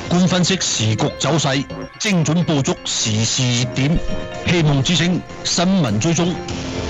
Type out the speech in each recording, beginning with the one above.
觀分析時局走勢，精準捕捉時事熱點，希望之聲新聞追蹤。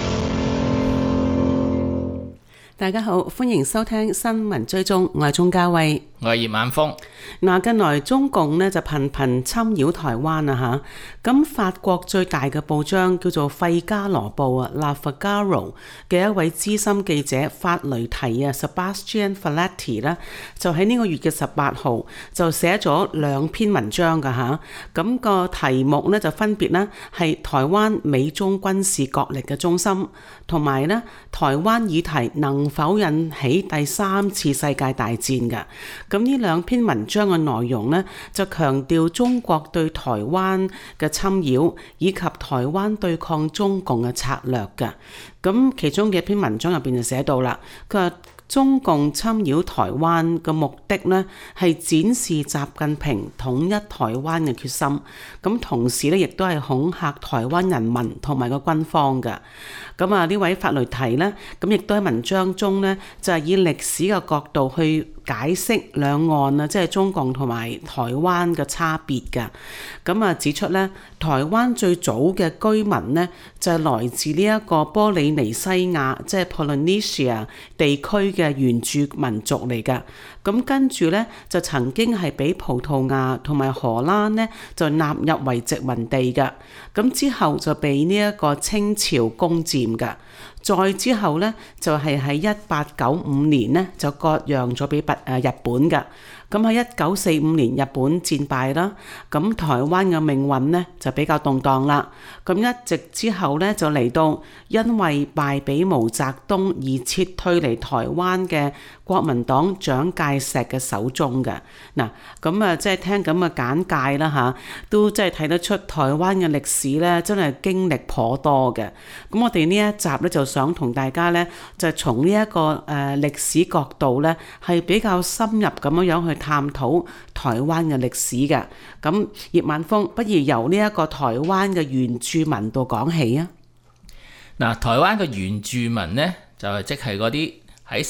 大家好，歡迎收聽新聞追蹤，我係鍾嘉慧， 我係葉晚風。 近來中共呢就頻頻侵擾台灣啊嚇，咁法國最大嘅報章叫做費加羅報啊 La Figaro 嘅一位資深記者法雷提啊 Sebastian Faletti 呢，就喺呢個月嘅18號就寫咗兩篇文章㗎嚇，咁個題目呢就分別呢係台灣美中軍事角力嘅中心，同埋呢台灣議題能否引起第三次世界大戰㗎。咁呢兩篇文章嘅內容呢，就強調中國對台灣嘅侵擾，以及台灣對抗中共嘅策略㗎。咁其中嘅一篇文章入邊就寫到啦，佢話中共侵擾台灣嘅目的呢，係展示習近平統一台灣嘅決心，咁同時呢，亦都係恐嚇台灣人民同埋個軍方㗎。咁呢位法雷提呢，咁亦都喺文章中呢，就係以歷史嘅角度去解釋兩岸啊，即係中共同埋台灣嘅差別㗎。咁指出呢，台灣最早嘅居民呢，就係來自呢一個波利尼西亞，即係 Polynesia 地區嘅原住民族嚟㗎。咁跟住呢，就曾經係俾葡萄牙同埋荷蘭呢，就納入為殖民地㗎。咁之後就被呢一個清朝攻佔㗎。再之後呢，就係喺1895年呢，就割讓咗俾日本㗎。咁喺1945年日本戰敗啦，咁台灣嘅命運呢就比較動盪啦。咁一直之後呢，就嚟到因為敗俾毛澤東而撤退嚟台灣嘅國民黨蔣介石嘅手中嘅。嗱，咁即係聽咁嘅簡介啦嚇，都即係睇得出台灣嘅歷史呢真係經歷頗多嘅。咁我哋呢一集呢，就想同大家呢，就從呢一個歷史角度呢，係比較深入咁樣去探討台灣嘅歷史嘅。咁葉晚風，不如由呢一個台灣嘅原住民度講起啊。 嗱，台灣嘅原住民呢，就係即係嗰啲喺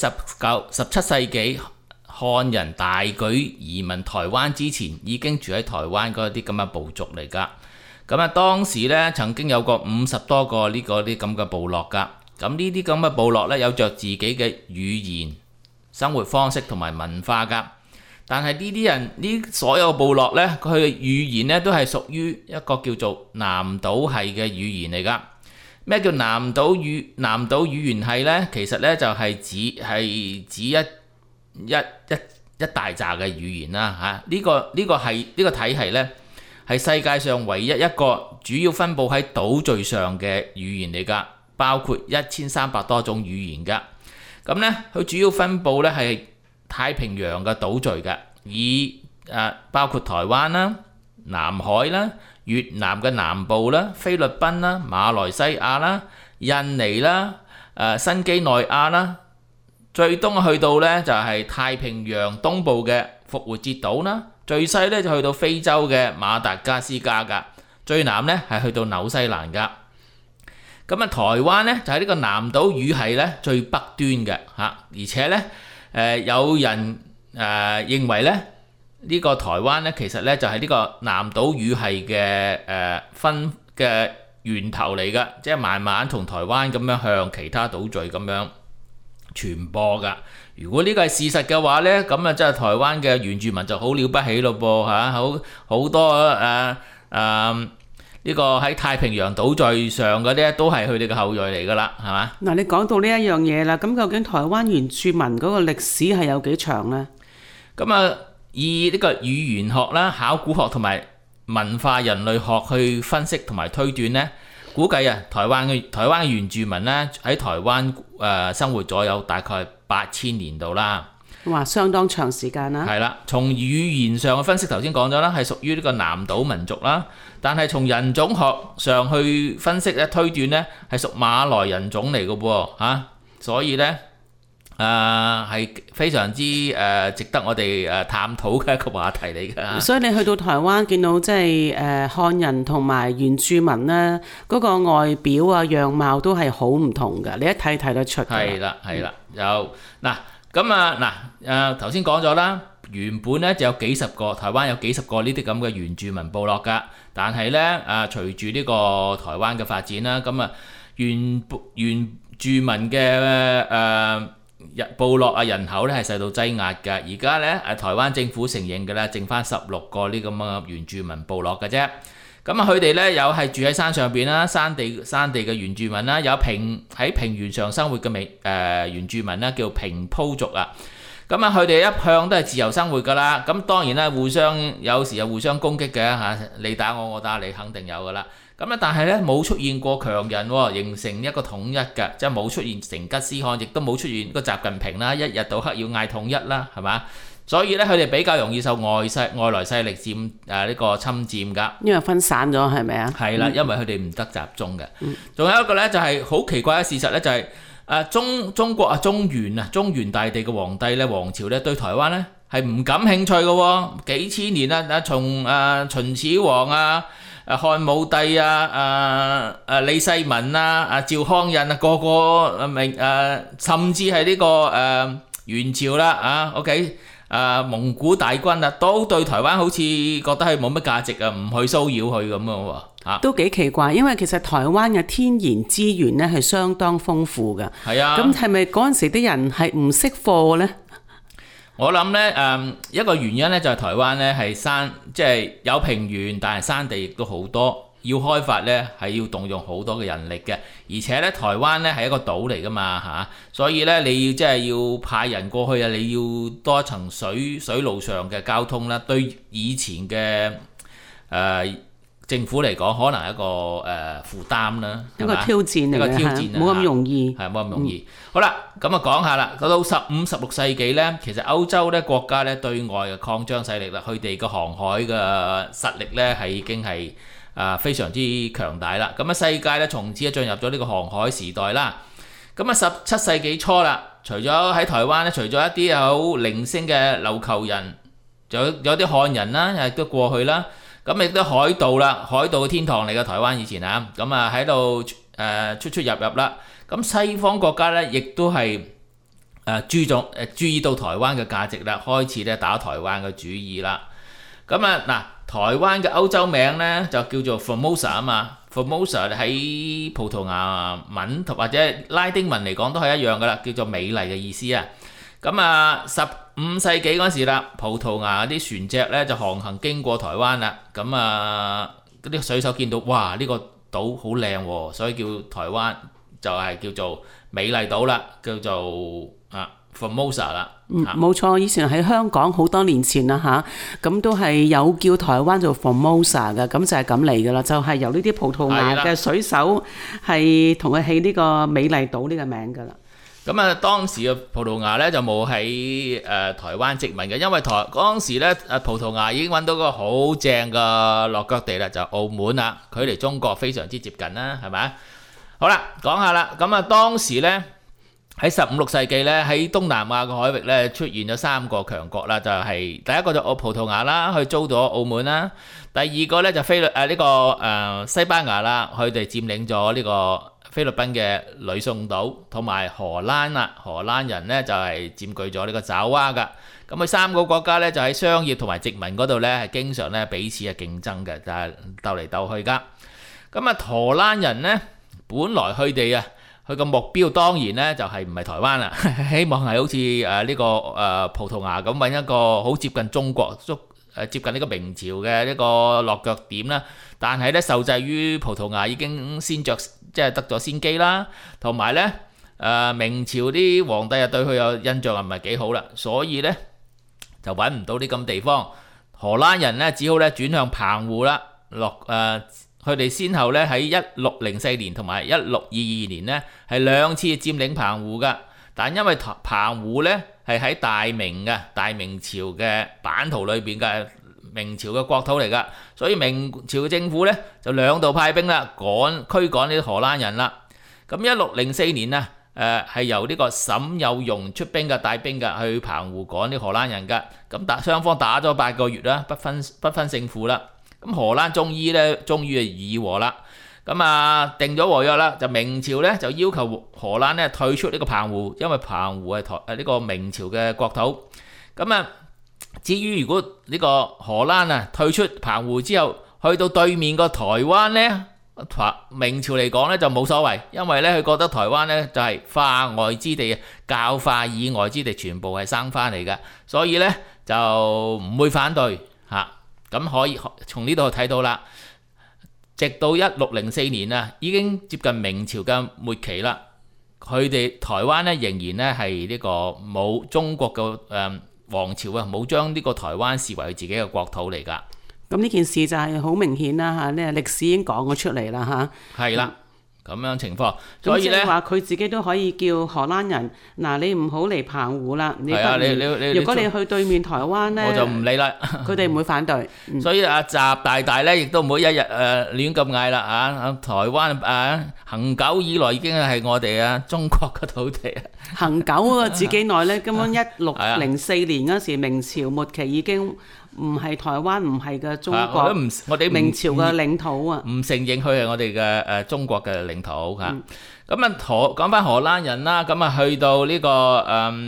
17世紀漢人大舉移民台灣之前已經住喺台灣嗰啲咁嘅部族嚟㗎。咁當時呢，曾經有過50多個呢個啲咁嘅部落㗎。咁呢啲咁嘅部落呢，有着自己嘅語言、生活方式同埋文化㗎。但係呢啲人呢，所有部落呢，佢嘅語言呢，都係屬於一個叫做南島系嘅語言嚟㗎。咩叫南島語言系呢？其實呢，就係指一大紮嘅語言啦嚇。呢個體系呢，係世界上唯一一個主要分佈喺島嶼上嘅語言嚟㗎，包括1300多種語言㗎。咁呢，佢主要分佈呢係太平洋嘅島嶼嘅，包括台灣啦、南海啦、越南嘅南部啦、菲律賓啦、馬來西亞啦、印尼啦、新幾內亞啦，最東去到呢就係太平洋東部嘅復活節島啦，最西呢就去到非洲嘅馬達加斯加噶，最南呢係去到紐西蘭噶。咁台灣呢就喺呢個南島語系呢最北端嘅嚇，而且呢有人認為呢，呢個台灣呢其實呢就係呢個南島語系嘅分嘅源頭嚟㗎，即係慢慢從台灣咁樣向其他島嶼咁樣傳播㗎。如果呢個係事實嘅話呢，咁即係台灣嘅原住民就好了不起咯噃嚇，好多呢個喺太平洋島嶼上嗰啲都係佢哋嘅後裔嚟㗎啦，係嘛？ 嗱，你講到呢一樣嘢啦，咁究竟台灣原住民嗰個歷史係有幾長呢？ 咁以呢個語言學啦、考古學同埋文化人類學去分析同埋推斷呢，估計台灣嘅原住民呢喺台灣生活咗有大概8000年度啦。 哇，相當長時間啦。 係啦，從語言上嘅分析頭先講咗啦，係屬於呢個南島民族啦。但係從人種學上去分析咧、推斷呢，係屬馬來人種嚟嘅喎嚇。所以呢，係非常之值得我哋探討嘅一個話題嚟㗎。 所以你去到台灣見到即係漢人同埋原住民呢，嗰個外表啊、樣貌都係好唔同㗎，你一睇得出㗎。 係啦，有嗱。咁頭先講咗啦， 原本咧就有幾十個台灣有幾十個呢啲咁嘅原住民部落㗎，但係咧隨住呢個台灣嘅發展啦，咁原住民嘅部落人口咧係受到擠壓嘅。而家咧台灣政府承認嘅咧，剩翻16個呢咁嘅原住民部落嘅啫。咁佢哋咧有係住喺山上邊啦，山地嘅原住民啦，有喺平原上生活嘅原住民啦，叫平埔族啊。咁佢哋一向都係自由生活㗎啦。咁當然啦，有時又互相攻擊嘅嚇，你打我，我打你，肯定有㗎啦。咁但係咧冇出現過強人喎，形成一個統一嘅，即係冇出現成吉思汗，亦都冇出現個習近平啦，一日到黑要嗌統一啦，係嘛？所以咧佢哋比較容易受外來勢力呢個侵佔㗎。 因為分散咗係咪啊？ 係啦，因為佢哋唔得集中嘅。仲有一個咧就係好奇怪嘅事實咧，就係中國中原大地嘅皇帝咧，王朝咧對台灣咧係唔感興趣嘅喎，幾千年啦，從秦始皇漢武帝李世民趙匡胤個個甚至係呢個元朝啦OK。蒙古大軍都對台灣好似覺得係冇乜價值唔去騷擾佢咁喎。 都幾奇怪，因為其實台灣嘅天然資源咧係相當豐富㗎。 係啊， 咁係咪嗰陣時啲人係唔識貨呢？ 我諗咧一個原因咧就係台灣咧係即係有平原，但係山地亦都好多。要開發咧係要動用好多嘅人力嘅，而且咧台灣咧係一個島嚟噶嘛所以咧你即係要派人過去你要多一層水路上嘅交通啦。對以前嘅政府嚟講，可能係一個負擔啦， 一個挑戰嚟嘅，冇咁容易， 係冇咁容易。好啦，咁講下啦，到15、16世紀咧，其實歐洲咧國家咧對外嘅擴張勢力啦，佢哋嘅航海嘅實力咧係已經係非常之強大啦。咁世界咧從此進入咗呢個航海時代啦。咁17世紀初啦，除咗喺台灣咧，除咗一啲有零星嘅琉球人，有啲漢人啦，亦都過去啦。咁亦都海盜啦，海盜嘅天堂嚟嘅台灣以前咁喺度出入啦。咁西方國家咧亦都係注意到台灣嘅價值啦，開始咧打台灣嘅主意啦。咁台灣嘅歐洲名咧就叫做 Formosa 嘛。Formosa 喺葡萄牙文或者拉丁文嚟講都係一樣噶啦，叫做美麗嘅意思啊。咁15世紀嗰時啦，葡萄牙啲船隻咧就航行經過台灣啦。咁嗰啲水手見到哇呢個島好靚喎，所以叫台灣就係叫做美麗島啦，叫做Formosa 啦。 冇錯，以前喺香港好多年前啦咁都係有叫台灣做 Formosa 嘅，咁就係咁嚟噶啦，就係由呢啲葡萄牙嘅水手係同佢起呢個美麗島呢個名噶啦。 咁當時嘅葡萄牙咧就冇喺台灣殖民嘅，因為當時咧葡萄牙已經揾到個好正嘅落腳地啦，就澳門啦，距離中國非常之接近啦，係咪？好啦，講下啦，咁當時咧喺15、16世紀咧喺東南亞嘅海域咧出現咗3個強國啦，就係第一個就葡萄牙啦，去租咗澳門啦；第二個咧就西班牙啦，佢哋佔領咗呢個菲律賓嘅呂宋島，同埋荷蘭啦，荷蘭人咧就係佔據咗呢個爪哇噶。咁佢3個國家咧就喺商業同埋殖民嗰度咧係經常咧彼此係競爭嘅，就係鬥嚟鬥去噶。咁荷蘭人咧本來佢哋佢個目標當然咧就係唔係台灣啦，希望係好似呢個葡萄牙咁揾一個好接近中國接近呢個明朝嘅一個落腳點啦。但係咧受制於葡萄牙已經即係得咗先機啦，同埋咧明朝啲皇帝對佢有印象唔係幾好啦，所以咧就揾唔到啲咁地方。荷蘭人咧只好咧轉向澎湖啦，佢哋先後咧喺1604年同埋1622年咧係2次佔領澎湖噶，但因為澎湖咧係喺大明朝嘅版圖裏邊嘅明朝嘅國土嚟噶，所以明朝政府咧就2度派兵啦，驅趕呢啲荷蘭人啦。咁1604年係由呢個沈有容出兵嘅帶兵嘅去澎湖趕啲荷蘭人噶，咁雙方打咗8個月啦，不分勝負啦。咁荷蘭終於議和啦，咁定咗和約啦，就明朝咧就要求荷蘭咧退出呢個澎湖，因為澎湖係呢個明朝嘅國土。咁之至於如果呢個荷蘭啊退出澎湖之後，去到對面個台灣呢，明朝嚟講呢就冇所謂，因為呢佢覺得台灣呢就係化外之地，教化以外之地，全部係生翻嚟嘅，所以呢就唔會反對嚇。咁可以從呢度睇到啦。直到1604年啊，已經接近明朝嘅末期啦。佢哋台灣呢仍然呢係呢個冇中國嘅皇朝啊，冇將呢個台灣視為佢自己嘅國土嚟㗎。 咁呢件事就係好明顯啦嚇，呢歷史已經講咗出嚟啦嚇。 係啦，咁樣情況，所以咧話佢自己都可以叫荷蘭人嗱，你唔好嚟澎湖啦。係啊，如果你去對面台灣咧， 我就唔理啦。 佢哋唔會反對。 所以阿習大大咧，亦都唔好一日亂咁嗌啦嚇。台灣恒久以來已經係我哋中國嘅土地啊。 恒久啊，自己內咧，根本1604年嗰時明朝末期已經唔係台灣，唔係嘅中國，我哋明朝嘅領土啊， 唔承認佢係我哋嘅中國嘅領土嚇。咁啊講翻荷蘭人啦，咁啊去到呢個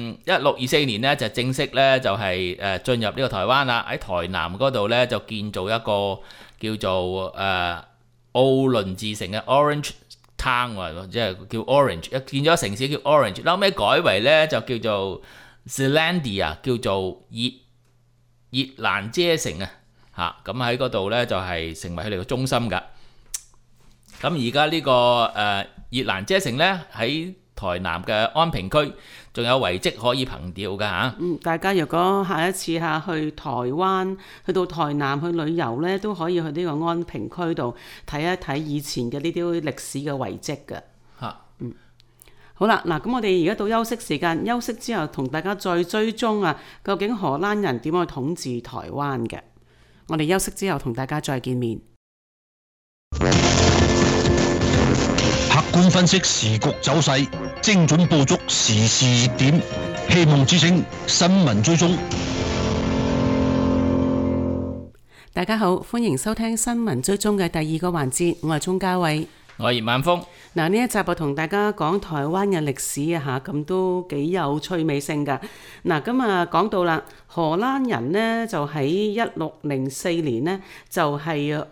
1624年呢，就正式咧就係進入呢個台灣啦。喺台南嗰度咧就建造一個叫做奧倫治城嘅 Orange Town 啊，即係叫 Orange， 建咗城市叫 Orange， 後尾改為咧就叫做 Zealandia， 叫做熱蘭遮城啊，嚇咁喺嗰度咧就係成為佢哋嘅中心㗎。咁而家呢個熱蘭遮城咧喺台南嘅安平區，仲有遺跡可以憑弔㗎嚇。 大家如果下一次去台灣，去到台南去旅遊咧，都可以去呢個安平區度睇一睇以前嘅呢啲歷史嘅遺跡㗎。好啦，嗱，咁我哋而家到休息時間，休息之後同大家再追蹤究竟荷蘭人點樣統治台灣嘅？我哋休息之後同大家再見面。 客觀分析時局走勢，精準捕捉時事熱點，希望之聲新聞追蹤。 大家好，歡迎收聽新聞追蹤嘅第二個環節，我係鍾嘉慧。 我係葉晚風。 嗱，呢一集我同大家講台灣嘅歷史啊嚇，咁都幾有趣味性㗎。嗱，咁啊講到啦，荷蘭人呢就喺1604年呢，就係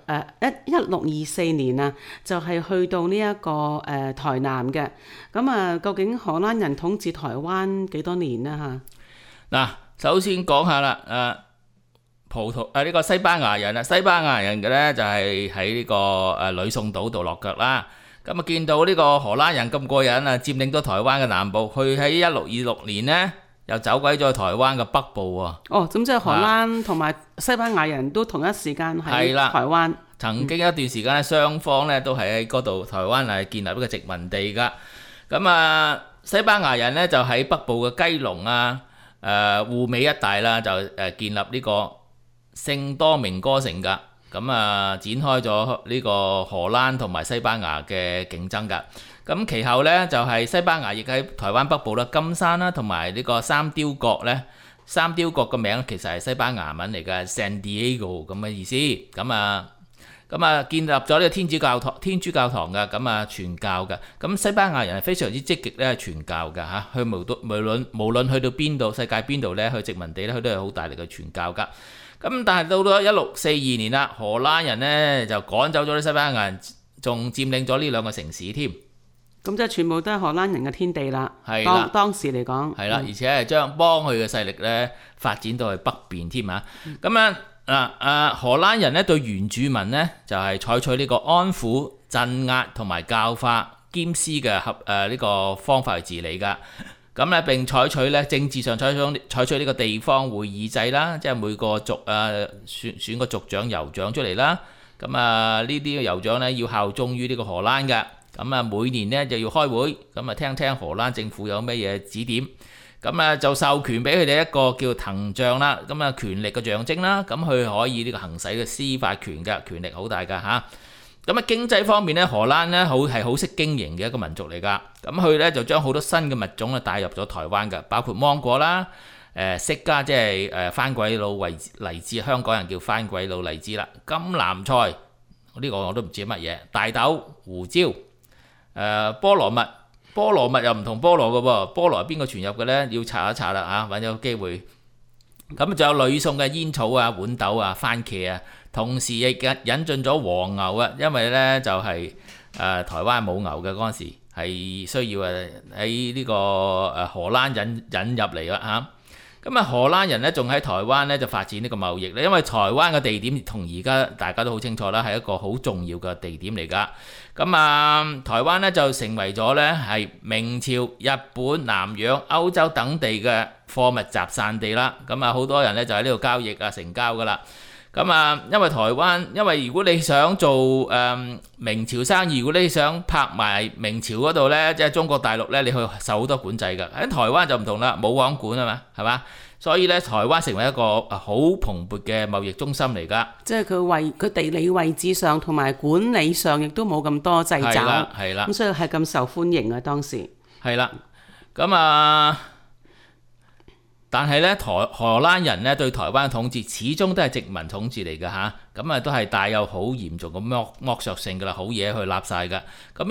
1624年啊，就係去到呢一個台南嘅。咁啊，究竟荷蘭人統治台灣幾多年呢嚇？ 嗱，首先講下啦，呢個西班牙人啊，西班牙人嘅咧就係喺呢個呂宋島度落腳啦。咁啊見到呢個荷蘭人咁過癮啊，佔領咗台灣嘅南部，佢喺1626年呢又走鬼咗台灣嘅北部喎。 哦，咁即係荷蘭同埋西班牙人都同一時間喺台灣。 曾經一段時間咧，雙方咧都係喺嗰度台灣係建立一個殖民地㗎。咁啊，西班牙人咧就喺北部嘅基隆啊、滬尾一帶啦，就建立呢個聖多明哥城㗎。咁啊，展開咗呢個荷蘭同埋西班牙嘅競爭㗎。咁其後咧就係西班牙亦喺台灣北部啦，金山啦同埋呢個三雕角咧，三雕角嘅名其實係西班牙文嚟嘅 San Diego 咁嘅意思。咁啊建立咗呢個天主教堂㗎，咁啊傳教㗎。咁西班牙人係非常之積極咧傳教㗎嚇，佢無論去到邊度，世界邊度咧去殖民地咧，佢都係好大力嘅傳教㗎。咁但係到咗1642年啦，荷蘭人呢就趕走咗啲西班牙人，仲佔領咗呢兩個城市添。 咁即係全部都係荷蘭人嘅天地啦。 係啦， 當時嚟講。 係啦，而且係將幫佢嘅勢力咧發展到去北邊添啊。咁荷蘭人咧對原住民呢就係採取呢個安撫、鎮壓同埋教化兼施嘅呢個方法去治理㗎。咁咧並採取咧政治上採取呢個地方會議制啦，即係每個族選個族長、酋長出嚟啦。咁呢啲酋長咧要效忠於呢個荷蘭嘅。咁每年呢就要開會，咁聽聽荷蘭政府有咩嘢指點。咁就授權俾佢哋一個叫藤杖啦，咁權力嘅象徵啦。咁佢可以呢個行使嘅司法權嘅權力好大㗎嚇。咁經濟方面咧，荷蘭咧係好識經營嘅一個民族嚟㗎。咁佢咧就將好多新嘅物種咧帶入咗台灣㗎，包括芒果啦、釋迦即係番鬼佬荔枝，香港人叫番鬼佬荔枝啦。金藍菜呢個我都唔知乜嘢，大豆、胡椒、菠蘿蜜。菠蘿蜜又唔同菠蘿㗎喎，菠蘿係邊個傳入嘅咧？要查一查啦嚇，揾咗機會咁仲有呂宋嘅煙草啊、豌豆啊、番茄啊，同時亦引進咗黃牛啊，因為呢就係、台灣冇牛嘅嗰陣時，係需要喺呢個荷蘭引入嚟啦嚇。咁荷蘭人咧仲喺台灣咧就發展呢個貿易咧，因為台灣嘅地點同而家大家都好清楚啦，係一個好重要嘅地點嚟㗎。咁台灣咧就成為咗咧係明朝、日本、南洋、歐洲等地嘅貨物集散地啦。咁好多人咧就喺呢度交易啊、成交㗎啦。咁因為台灣，因為如果你想做明朝生意，如果你想拍埋明朝嗰度呢，即係中國大陸呢，你去受好多管制㗎。喺台灣就唔同啦，冇王管啊嘛，係嘛？所以呢，台灣成為一個好蓬勃嘅貿易中心嚟㗎。 即係佢地理位置上同埋管理上，亦都冇咁多掣肘。 係啦。 咁所以係咁受歡迎啊，當時。係啦。咁但係咧，荷蘭人咧對台灣嘅統治始終都係殖民統治嚟嘅嚇，咁都係帶有好嚴重嘅剝削性㗎啦，好嘢去立晒㗎。咁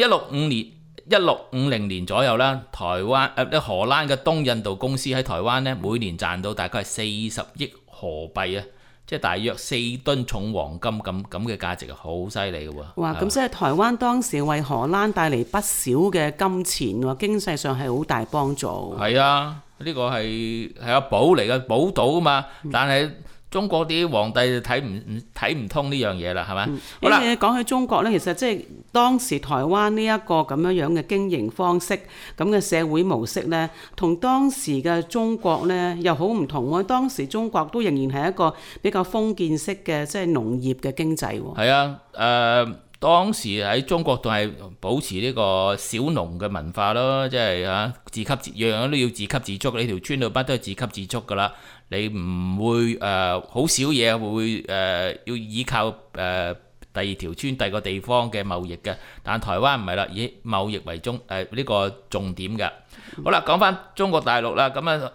1650年左右啦，台灣荷蘭嘅東印度公司喺台灣咧，每年賺到大概係40億荷幣啊，即係大約4噸重黃金咁嘅價值，好犀利嘅喎。 哇！咁即係台灣當時為荷蘭帶嚟不少嘅金錢喎，經濟上係好大幫助。 係啊。呢個係個寶嚟嘅，寶島啊嘛，但係中國啲皇帝就睇唔通呢樣嘢啦，係咪？好啦， 講起中國呢，其實即係當時台灣呢一個咁樣嘅經營方式，咁嘅社會模式呢，同當時嘅中國呢又好唔同喎。當時中國都仍然係一個比較封建式嘅即係農業嘅經濟喎。 係啊，當時喺中國仲係保持呢個小農嘅文化咯，即係自給自樣樣都要自給自足，你條村度乜都係自給自足噶啦，你唔會好少嘢會要依靠第二條村第二個地方嘅貿易嘅，但台灣唔係啦，以貿易為呢個重點嘅。好啦，講翻中國大陸啦，咁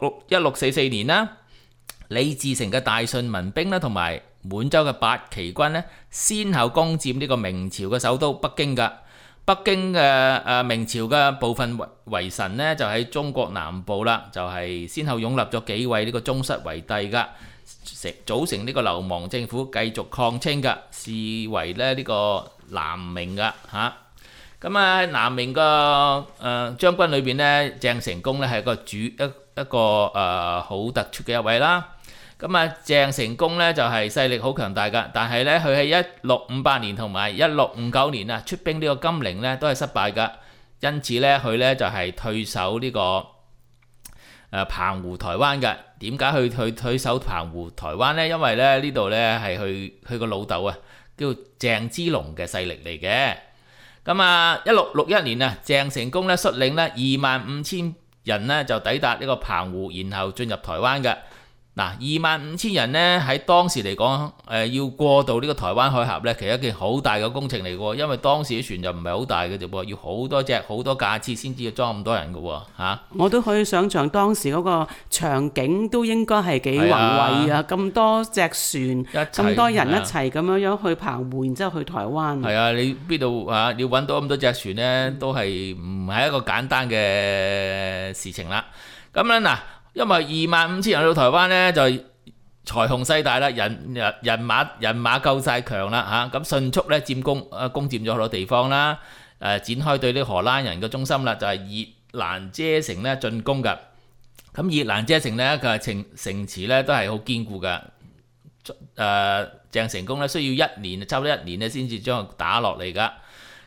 1644年啦，李自成嘅大順民兵啦，同埋滿洲嘅八旗軍呢，先後攻佔呢個明朝嘅首都北京㗎。北京嘅明朝嘅部分遺臣呢，就喺中國南部啦，就係先後擁立咗幾位呢個宗室為帝㗎，組成呢個流亡政府，繼續抗清㗎，視為咧呢個南明㗎嚇。咁南明個將軍裏邊呢，鄭成功呢係一個好突出嘅一位啦。鄭成功咧就係勢力好強大㗎，但係咧佢喺1658年同埋1659年啊出兵呢個金陵咧都係失敗㗎，因此咧佢咧就係退守呢個澎湖台灣㗎。點解去退守澎湖台灣咧？因為咧呢度咧係佢個老豆啊叫鄭芝龍嘅勢力嚟嘅。1661年啊，鄭成功咧率領咧25,000人咧就抵達呢個澎湖，然後進入台灣㗎。25,000人呢，喺當時嚟講，要過渡呢個台灣海峽呢，其實一件好大嘅工程嚟嘅，因為當時啲船就唔係好大嘅啫噃，要好多隻好多架次先至要裝咁多人嘅喎嚇。 我都可以想像當時嗰個場景都應該係幾宏偉啊！咁多隻船，咁多人一齊咁樣去澎湖，然之後去台灣。係啊， 你邊度要揾到咁多隻船呢？都係唔係一個簡單嘅事情啦。咁樣嗱。因為25,000人到台灣呢，就財雄勢大啦，人馬夠晒強啦嚇，咁迅速咧攻佔咗好多地方啦，展開對啲荷蘭人嘅中心啦，就係熱蘭遮城咧進攻㗎。咁熱蘭遮城咧佢係城池咧都係好堅固㗎。鄭成功咧需要差唔多一年咧先至將佢打落嚟㗎。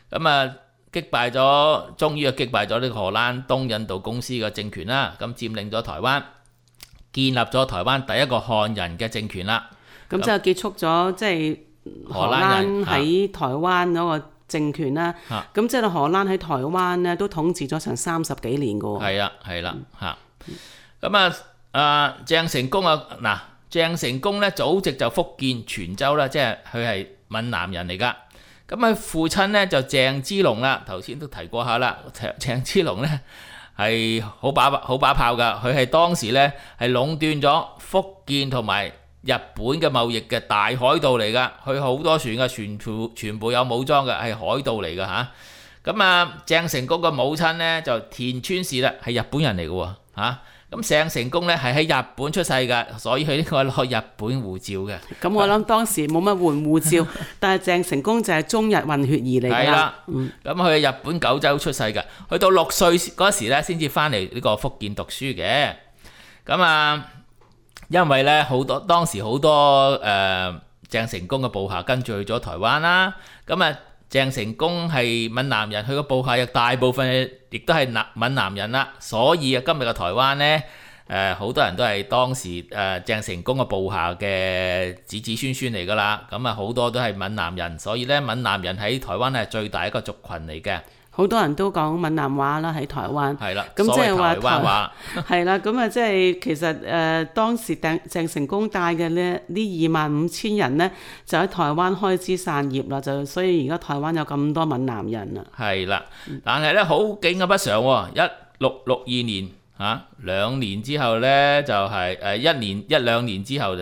終於擊敗咗呢個荷蘭東印度公司嘅政權啦，咁佔領咗台灣，建立咗台灣第一個漢人嘅政權啦。 咁就結束咗即係荷蘭喺台灣嗰個政權啦。咁即係荷蘭喺台灣咧都統治咗成30幾年㗎喎。 係啦嚇。鄭成功鄭成功咧祖籍就福建泉州啦，即係佢係閩南人嚟㗎。咁佢父親咧就鄭芝龍啦，頭先都提過下啦。鄭芝龍咧係好把炮㗎，佢係當時咧係壟斷咗福建同埋日本嘅貿易嘅大海盜嚟㗎，佢好多船嘅全部有武裝嘅，係海盜嚟㗎嚇。鄭成功嘅母親咧就田川氏啦，係日本人嚟㗎喎嚇。 咁鄭成功咧係喺日本出世㗎，所以佢呢個攞日本護照嘅。 咁我諗當時冇乜換護照，但係鄭成功就係中日混血兒嚟㗎啦。 係啦，咁佢喺日本九州出世㗎，去到6歲嗰時咧先至翻嚟呢個福建讀書嘅。咁啊，因為咧當時好多鄭成功嘅部下跟住去咗台灣啦，咁啊鄭成功係閩南人，佢個部下亦大部分亦都係閩南人啦，所以啊今日嘅台灣呢，好多人都係當時鄭成功嘅部下嘅子子孫孫嚟㗎啦，咁啊好多都係閩南人，所以呢閩南人喺台灣係最大一個族群嚟嘅。 好多人都講闽南話啦喺台灣， 係啦， 咁即係話台灣話係啦，咁啊即係其實當時鄭成功帶嘅呢25,000人呢，就喺台灣開枝散葉啦，就所以而家台灣有咁多閩南人啦。 係啦，但係咧好景嘅不常喎，1662年2年之後咧就係1兩年之後就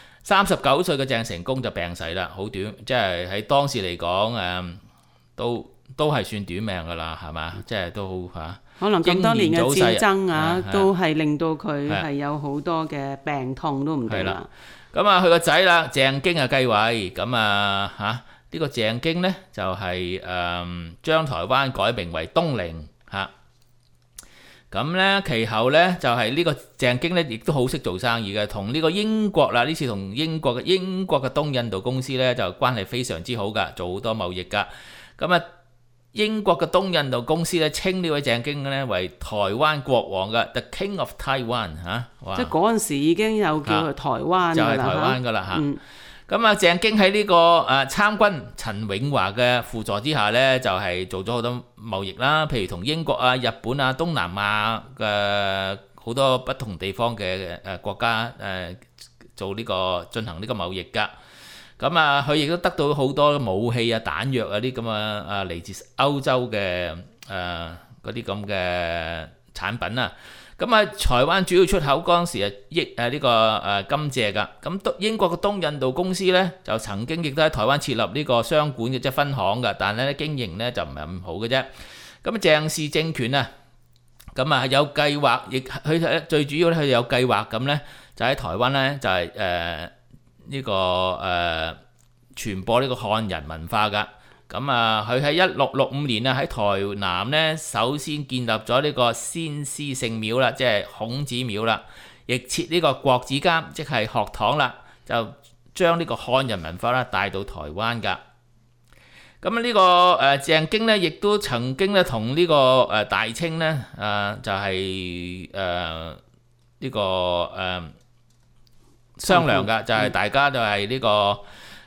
39歲嘅鄭成功就病逝啦，好短，即係喺當時嚟講都係算短命㗎啦，係嘛？即係都好可能咁多年嘅戰爭都係令到佢係係有好多嘅病痛都唔定啦。 咁啊，佢個仔啦，鄭經啊繼位，咁啊呢個鄭經呢，就係將台灣改名為東寧嚇。咁呢，其後呢，就係呢個鄭經呢，亦都好識做生意嘅，同呢個英國啦，呢次同英國嘅東印度公司呢，就關係非常之好㗎，做好多貿易㗎。咁啊，英國嘅東印度公司咧稱呢位鄭經咧為台灣國王嘅 The King of Taiwan 即係嗰陣時已經有叫佢台灣就係台灣㗎啦咁啊，鄭經喺呢個參軍陳永華嘅輔助之下咧，就係做咗好多貿易啦，譬如同英國啊、日本啊、東南亞嘅好多不同地方嘅國家做呢個進行呢個貿易㗎。咁啊，佢亦都得到好多武器啊、彈藥啊啲咁啊嚟自歐洲嘅嗰啲咁嘅產品啊。咁啊，台灣主要出口嗰陣時呢個甘蔗㗎。咁英國嘅東印度公司呢，就曾經亦都喺台灣設立呢個商館嘅即係分行㗎，但係咧經營呢就唔係咁好嘅啫。咁啊，鄭氏政權啊，咁啊有計劃，亦佢最主要咧佢有計劃咁呢，就喺台灣呢，就係呢個傳播呢個漢人文化㗎。咁啊，佢喺1665年啊喺台南呢，首先建立咗呢個先師聖廟啦，即係孔子廟啦，亦設呢個國子監，即係學堂啦，就將呢個漢人文化啦帶到台灣㗎。咁呢個鄭經呢，亦都曾經咧同呢個大清呢，就係呢個商量㗎，就係大家就係呢個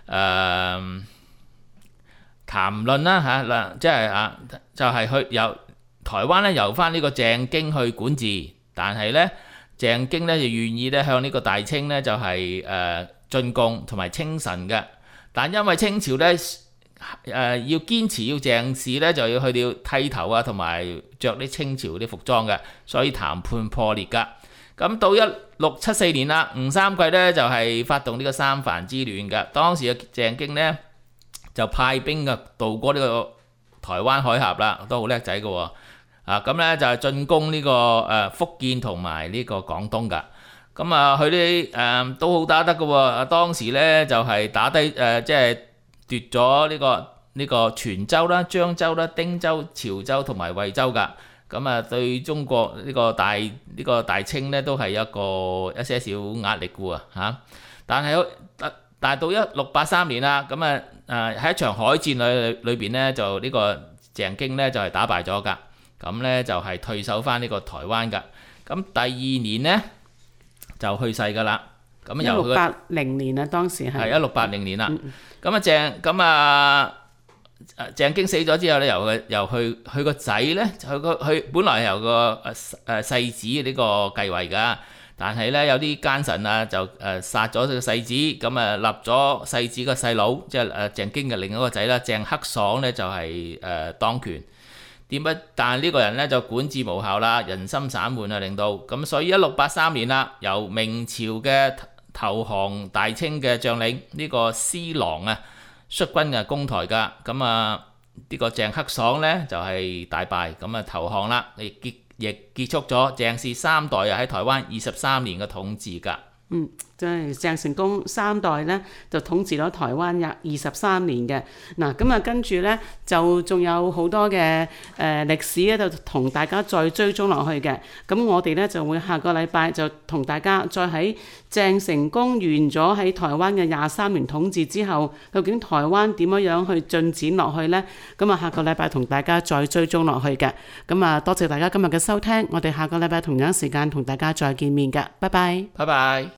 談論啦嚇，即係就係去由台灣咧由翻呢個鄭經去管治，但係咧鄭經咧就願意咧向呢個大清咧就係進貢同埋稱臣嘅，但因為清朝咧要堅持要鄭氏咧就要去到剃頭啊，同埋着啲清朝啲服裝嘅，所以談判破裂㗎。咁到1674年啦，吳三桂咧就係發動呢個三藩之亂嘅，當時嘅鄭經咧就派兵渡過呢個台灣海峽啦，都好叻仔嘅喎。咁咧就係進攻呢個福建同埋呢個廣東㗎。咁啊，佢啲都好打得嘅喎。當時咧就係打低即係奪咗呢個泉州啦、漳州啦、汀州、潮州同埋惠州㗎。咁啊，對中國呢個大清咧都係一些少壓力嘅喎。但係到1683年啦，咁喺一場海戰裏邊咧，就呢個鄭經咧就係打敗咗㗎，咁咧就係退守翻呢個台灣㗎。咁第2年咧就去世㗎啦。咁由 1680年啊，當時係 1680年啦。鄭經死咗之後咧，由佢個仔咧，佢本來係由個世子呢個繼位㗎。但係咧有啲奸臣啊，就殺咗個世子，咁立咗世子個細佬，即係鄭經嘅另一個仔啦，鄭克爽咧就係當權。但係呢個人咧就管治無效啦，人心散漫啊，令到咁，所以1683年啦，由明朝嘅投降大清嘅將領呢個施琅啊率軍攻台㗎，咁呢個鄭克爽咧就係大敗，咁投降啦， 亦結束咗鄭氏三代喺台灣23年嘅統治㗎。 即係鄭成功三代咧就統治咗台灣23年嘅。嗱，咁啊跟住咧就仲有好多嘅歷史咧，就同大家再追蹤落去嘅。咁我哋咧就會下個禮拜就同大家再喺鄭成功完咗喺台灣嘅23年統治之後，究竟台灣點樣去進展落去咧？咁啊下個禮拜同大家再追蹤落去嘅。咁啊多謝大家今日嘅收聽，我哋下個禮拜同樣時間同大家再見面㗎，拜拜。 拜拜。